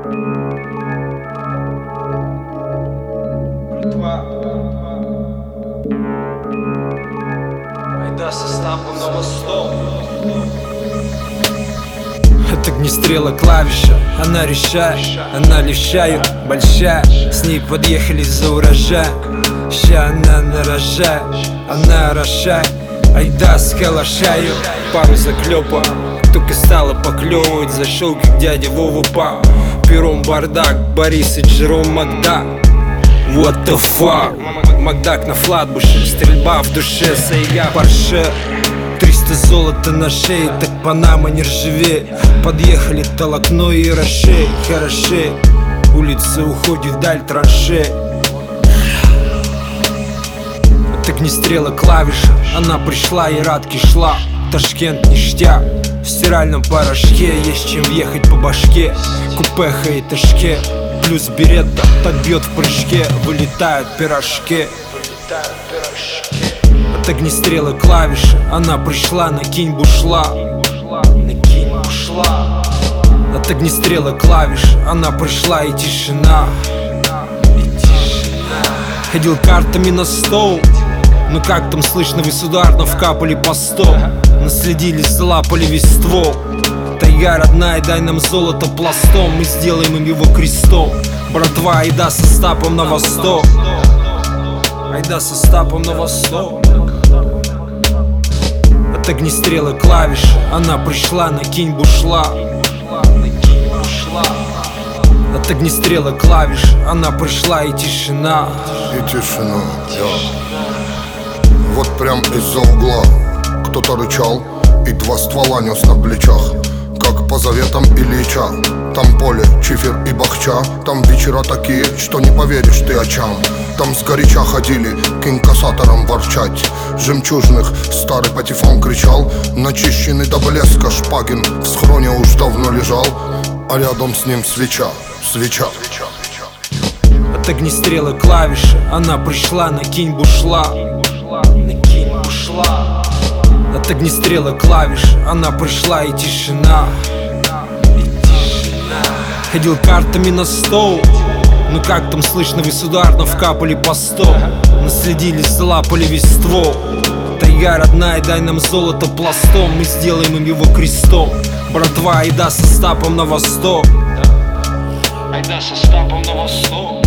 Айда со Стапом на восток. Это огнестрела клавиша, она решает, она лишает, большая. С ней подъехали за урожай. Ща она нарожает, она орошает. Айда с калашаю, пару заклепа. Только стала поклевывать, зашел как дядя Вова пап. Пером бардак, Борис и Джером Макдак. What the fuck? Макдак на флатбуше, стрельба в душе, Сайга Порше. 300 золота на шее, так Панама не ржавеет. Подъехали Толокно и Роше, хороши. Улица уходит вдаль траншей. От огнестрела клавиша, она пришла и радки шла. Ташкент ништяк, в стиральном порошке есть чем въехать по башке. Купеха и ташке, плюс беретта, так бьет в прыжке, вылетают пирожки. От огнестрела клавиша, она пришла, накинь бушла. Накинь бушла. От огнестрела клавиша, она пришла и тишина. Ходил картами на стол. Ну как там слышно, вы с ударнов капали по 100. Наследились, залапали весь ствол. Тайга родная, дай нам золото пластом. Мы сделаем им его крестом. Братва, айда со Стапом на восток. Айда со Стапом на восток. От огнестрела клавиша, она пришла, накинь бушла. От огнестрела клавиша, она пришла и тишина. И тишина, Вот прям из-за угла кто-то рычал и 2 ствола нес на плечах, как по заветам Ильича. Там поле, чифер и бахча. Там вечера такие, что не поверишь ты очам. Там сгоряча ходили к инкассаторам ворчать. Жемчужных старый патефон кричал. Начищенный до блеска Шпагин в схроне уж давно лежал, а рядом с ним свеча, свеча. От огнестрела клавиша, она пришла, накинь бушла. Накинь бушла. От огнестрела клавиша, она пришла и тишина. Ходил картами на стол. Ну как там слышно, вы с ударнов капали по 100. Наследились, залапали весь ствол. Тайга родная, дай нам золото пластом. Мы сделаем им его крестом. Братва, айда со Стапом на восток. Айда со Стапом на восток.